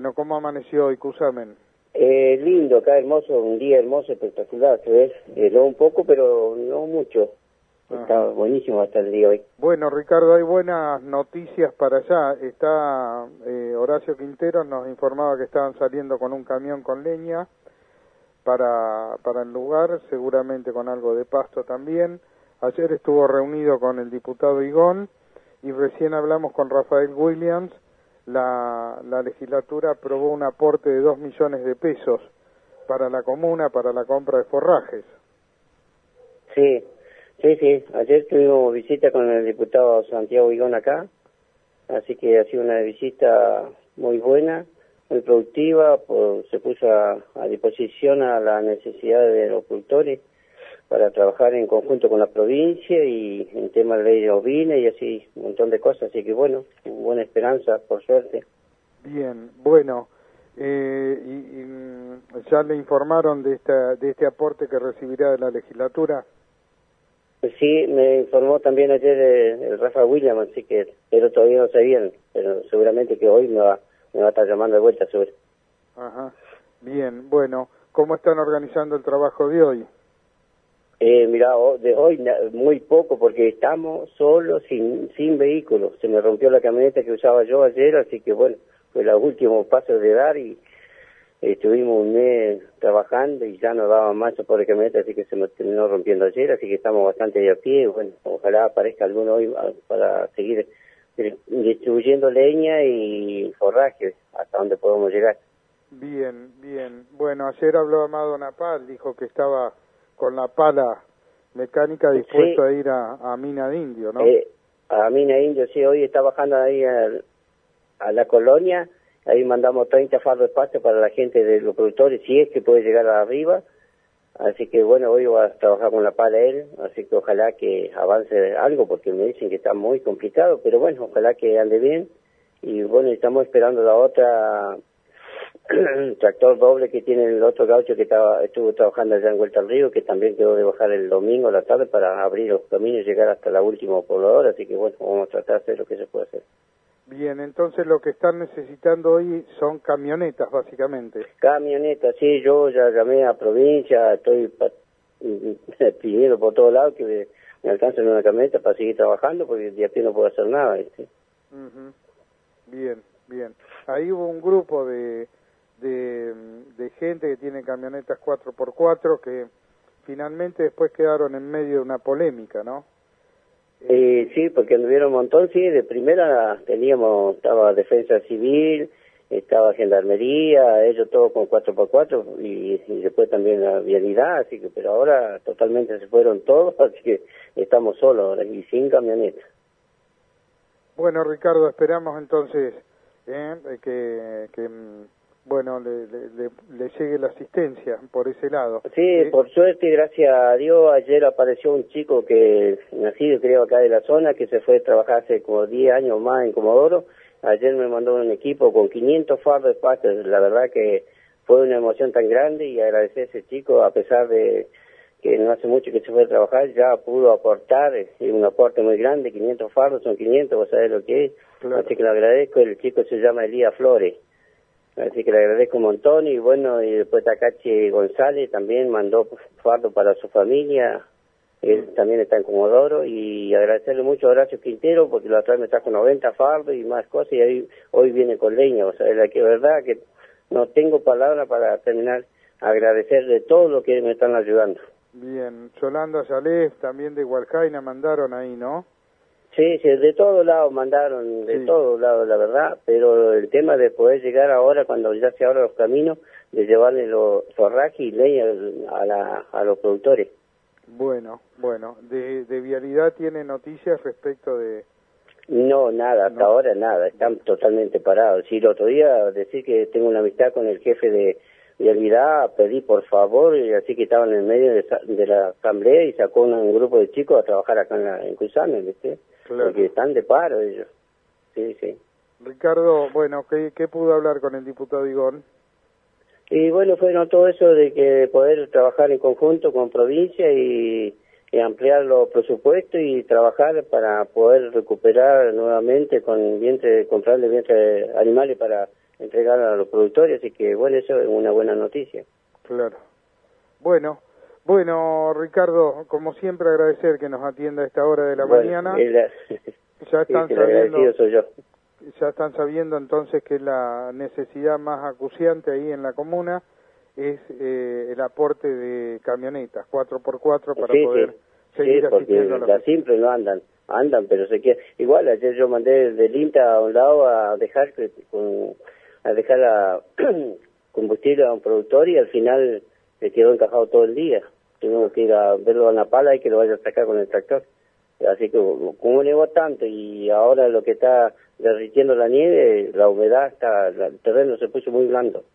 Bueno, ¿cómo amaneció hoy, Cusamen? Lindo, acá hermoso, un día hermoso, espectacular, se ve, heló un poco, pero no mucho. Está buenísimo hasta el día hoy. Bueno, Ricardo, hay buenas noticias para allá. Está Horacio Quinteros nos informaba que estaban saliendo con un camión con leña para el lugar, seguramente con algo de pasto también. Ayer estuvo reunido con el diputado Higón y recién hablamos con Rafael Williams. La legislatura aprobó un aporte de 2 millones de pesos para la comuna, para la compra de forrajes. Sí. Ayer tuvimos visita con el diputado Santiago Higón acá, así que ha sido una visita muy buena, muy productiva, se puso a disposición a la necesidad de los productores para trabajar en conjunto con la provincia y en temas de ley de ovina y así, un montón de cosas, así que bueno, buena esperanza, por suerte. Bien, bueno, ¿ya le informaron de este aporte que recibirá de la legislatura? Sí, me informó también ayer el Rafa Williams, así que, pero todavía no sabían, pero seguramente que hoy me va a estar llamando de vuelta sobre. Ajá, bien, bueno, ¿cómo están organizando el trabajo de hoy? Mira, de hoy muy poco porque estamos solos, sin vehículos. Se me rompió la camioneta que usaba yo ayer, así que bueno, fue los últimos pasos de dar y estuvimos un mes trabajando y ya no daba más por la camioneta, así que se me terminó rompiendo ayer, así que estamos bastante de a pie. Bueno, ojalá aparezca alguno hoy para seguir distribuyendo leña y forraje hasta donde podemos llegar. Bien. Bueno, ayer habló Amado Napal, dijo que estaba con la pala mecánica dispuesto a ir a Mina de Indio, ¿no? A Mina de Indio, sí, hoy está bajando ahí a la colonia, ahí mandamos 30 fardos de pasto para la gente de los productores, si es que puede llegar arriba, así que bueno, hoy va a trabajar con la pala él, así que ojalá que avance algo, porque me dicen que está muy complicado, pero bueno, ojalá que ande bien, y bueno, estamos esperando la otra tractor doble que tiene el otro gaucho que estuvo trabajando allá en Vuelta al Río, que también quedó de bajar el domingo a la tarde para abrir los caminos y llegar hasta la última pobladora, así que bueno, vamos a tratar de hacer lo que se puede hacer. Bien, entonces lo que están necesitando hoy son camionetas, básicamente. Camionetas, sí, yo ya llamé a provincia, estoy pidiendo por todos lados que me alcancen una camioneta para seguir trabajando, porque de aquí no puedo hacer nada. Bien. Ahí hubo un grupo de gente que tiene camionetas 4x4 que finalmente después quedaron en medio de una polémica, ¿no? Sí, porque anduvieron un montón, sí, de primera estaba Defensa Civil, estaba Gendarmería, ellos todos con 4x4 y después también la Vialidad, así que, pero ahora totalmente se fueron todos, así que estamos solos y sin camioneta. Bueno, Ricardo, esperamos entonces que bueno, le llegue la asistencia por ese lado. Sí, por suerte, gracias a Dios, ayer apareció un chico que nacido creo acá de la zona, que se fue a trabajar hace como 10 años más en Comodoro. Ayer me mandó un equipo con 500 fardos de pasto. La verdad que fue una emoción tan grande y agradecer a ese chico, a pesar de que no hace mucho que se fue a trabajar, ya pudo aportar, un aporte muy grande, 500 fardos, son 500, vos sabés lo que es. Claro. Así que le agradezco, el chico se llama Elías Flores. Así que le agradezco un montón y bueno, y después Tacachi González también mandó fardo para su familia, él también está en Comodoro, y agradecerle mucho a Horacio Quintero porque la otra vez me trajo 90 fardos y más cosas y hoy viene con leña, o sea, la que verdad que no tengo palabras para terminar, agradecerle todo lo que me están ayudando. Bien, Yolanda Yalef también de Hualcaina mandaron ahí, ¿no? Sí, de todos lados mandaron, de todos lados, la verdad, pero el tema de poder llegar ahora, cuando ya se abran los caminos, de llevarle los forrajes y leña a los productores. Bueno, ¿de Vialidad tiene noticias respecto de...? No, nada, hasta ahora nada, están totalmente parados. Sí, el otro día decir que tengo una amistad con el jefe de Vialidad, pedí por favor, y así que estaban en medio de la asamblea y sacó un grupo de chicos a trabajar acá en Cusamen, ¿viste? Claro. Porque están de paro ellos. Sí. Ricardo, bueno, ¿qué pudo hablar con el diputado Higón? Y bueno, fue todo eso de que poder trabajar en conjunto con provincia y ampliar los presupuestos y trabajar para poder recuperar nuevamente comprarle vientre animales para entregar a los productores, así que bueno, eso es una buena noticia. Claro. Bueno, Ricardo, como siempre agradecer que nos atienda a esta hora de la mañana. Ya están sabiendo, soy yo. Ya están sabiendo entonces que la necesidad más acuciante ahí en la comuna es el aporte de camionetas 4x4 para poder seguir asistiendo a las simples no andan, pero se queda. Igual ayer yo mandé del INTA a un lado a dejar combustible a un productor y al final se quedó encajado todo el día. Tuvimos que ir a verlo a una pala y que lo vaya a sacar con el tractor. Así que como nevó tanto y ahora lo que está derritiendo la nieve, la humedad el terreno se puso muy blando.